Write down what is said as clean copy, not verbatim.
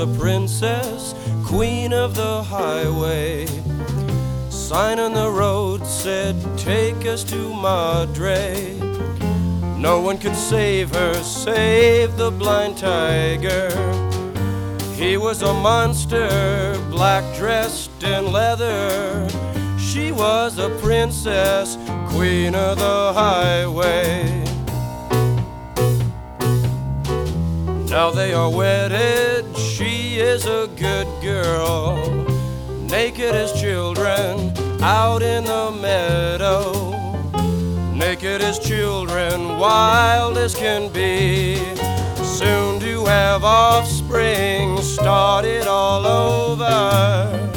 a princess, queen of the highway. Sign on the road said, take us to Madre. No one could save her, save the blind tiger. He was a monster, black dressed in leather. She was a princess, queen of the highway. Now they are wedded, she is a good girl. Naked as children, out in the meadow. Naked as children, wild as can be. Soon to have offspring, start it all over.